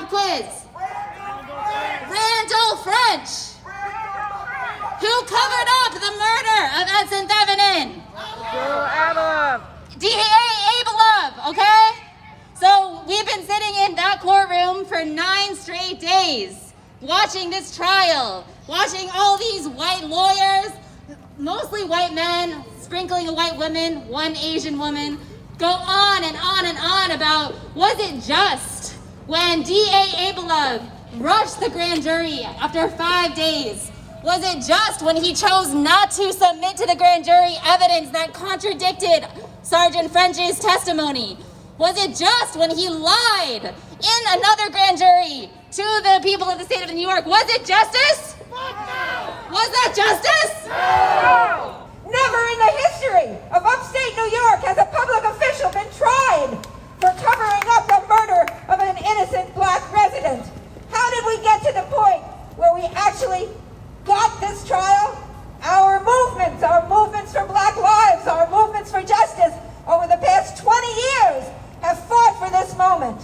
pop quiz. Randall French. Who covered up the murder of Edson Thevenin? DA Abelov, okay? So we've been sitting in that courtroom for 9 straight days, watching this trial, watching all these white lawyers, mostly white men, sprinkling of white women, one Asian woman, go on and on and on about, was it just when DA Abelov rushed the grand jury after 5 days? Was it just when he chose not to submit to the grand jury evidence that contradicted Sergeant French's testimony? Was it just when he lied in another grand jury to the people of the state of New York? Was it justice? Was that justice? No! Never in the history of upstate New York has a public official been tried for covering up the murder of an innocent black resident. How did we get to the point where we actually got this trial? Our movements for black lives, our movements for justice over the past 20 years have fought for this moment.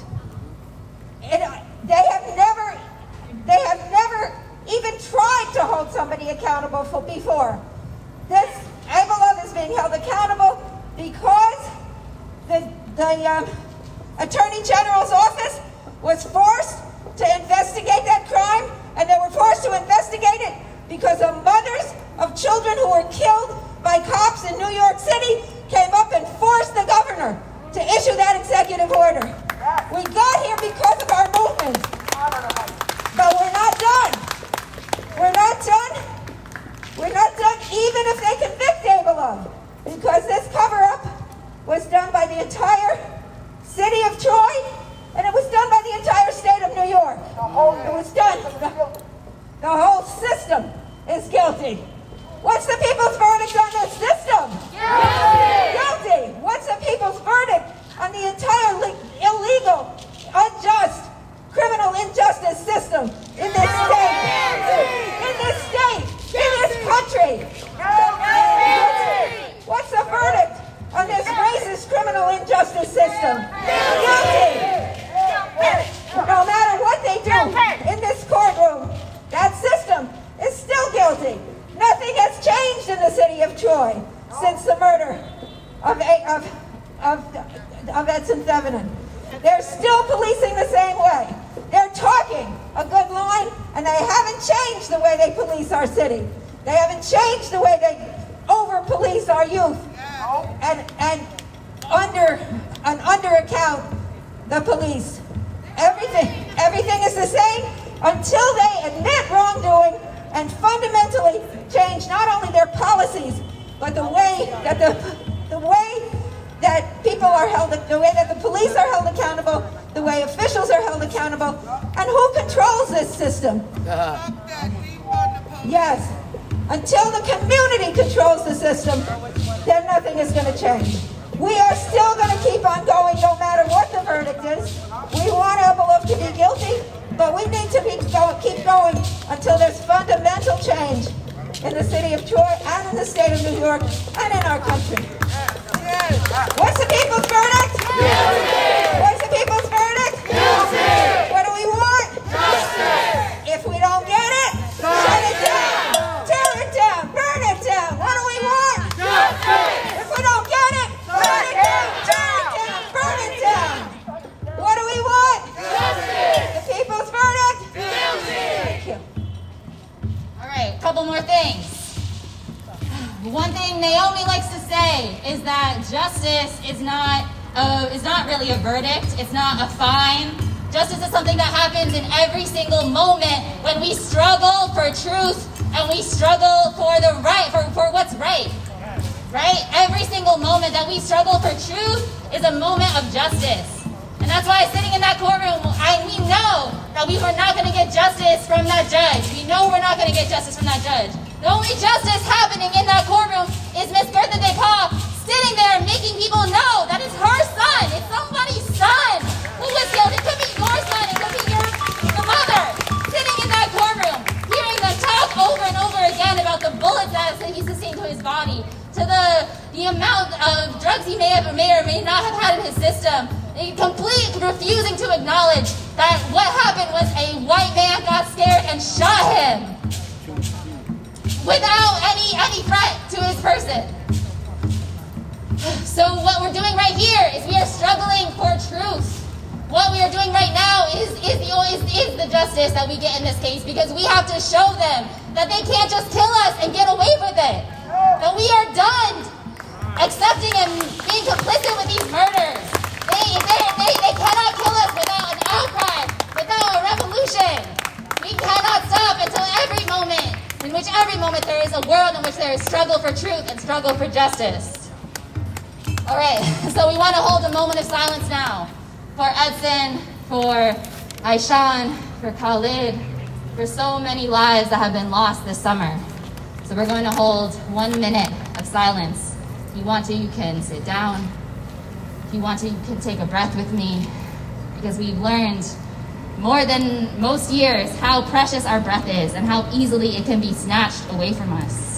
They have never even tried to hold somebody accountable before. This Abelov is being held accountable because the Attorney General's office was forced to investigate that crime, and they were forced to investigate it because the mothers of children who were killed by cops in New York City came up and forced the governor to issue that executive order. We got here because of our movement. But we're not done. We're not done. We're not done even if they convict Abelov, because this cover-up was done by the entire city of Troy, and it was done by the entire state of New York. It was done. The whole system is guilty. What's the people's verdict on this system? Guilty. What's the people's verdict on the entire illegal, unjust, criminal injustice system in this state? In this state, in this country. What's the verdict on this racist criminal injustice system? Guilty. No matter what they do in this courtroom, that system is still guilty. Nothing has changed in the city of Troy since the murder of Edson Thevenin. They're still policing the same way. They're talking a good line, and they haven't changed the way they police our city. They haven't changed the way they over-police our youth and under-account the police. Everything is the same until they admit wrongdoing and fundamentally change not only their policies, but the way that people are held, the way that the police are held accountable, the way officials are held accountable, and who controls this system. Yes, until the community controls the system, then nothing is going to change. We are still going to keep on going no matter what the verdict is. We want Abelov to be guilty, but we need to keep going until there's fundamental change in the city of Troy and in the state of New York and in our country. What's the people's verdict? Guilty. What's the people's verdict? Guilty. What do we want? Justice. If we don't get it, shut it down. Tear it down. Burn it down. What do we want? Justice. If we don't get it, shut it down. Tear it down. Burn it down. What do we want? Justice. The people's verdict? Guilty. Thank you. All right, a couple more things. One thing Naomi likes to say is that justice is not really a verdict. It's not a fine. Justice is something that happens in every single moment when we struggle for truth and we struggle for the right, for what's right. Right? Every single moment that we struggle for truth is a moment of justice. And that's why sitting in that courtroom, we know that we were not going to get justice from that judge. We know we're not going to get justice from that judge. The only justice happening in that courtroom is Miss Bertha DePaul sitting there making people know that it's her son. It's somebody's son who was killed. It could be your son. It could be the mother sitting in that courtroom, hearing them talk over and over again about the bullets that he sustained to his body, to the amount of drugs he may or may not have had in his system. completely refusing to acknowledge that what happened was a white man got scared and shot him without any threat to his person. So what we're doing right here is we are struggling for truth. What we are doing right now is the justice that we get in this case, because we have to show them that they can't just kill us and get away with it. That we are done accepting and being complicit with these murders. They cannot kill us without an outcry, without a revolution. We cannot stop until every moment there is a world in which there is struggle for truth and struggle for justice. All right, so we want to hold a moment of silence now for Edson, for Aishan, for Khalid, for so many lives that have been lost this summer. So we're going to hold 1 minute of silence. If you want to, you can sit down. If you want to, you can take a breath with me, because we've learned more than most years how precious our breath is and how easily it can be snatched away from us.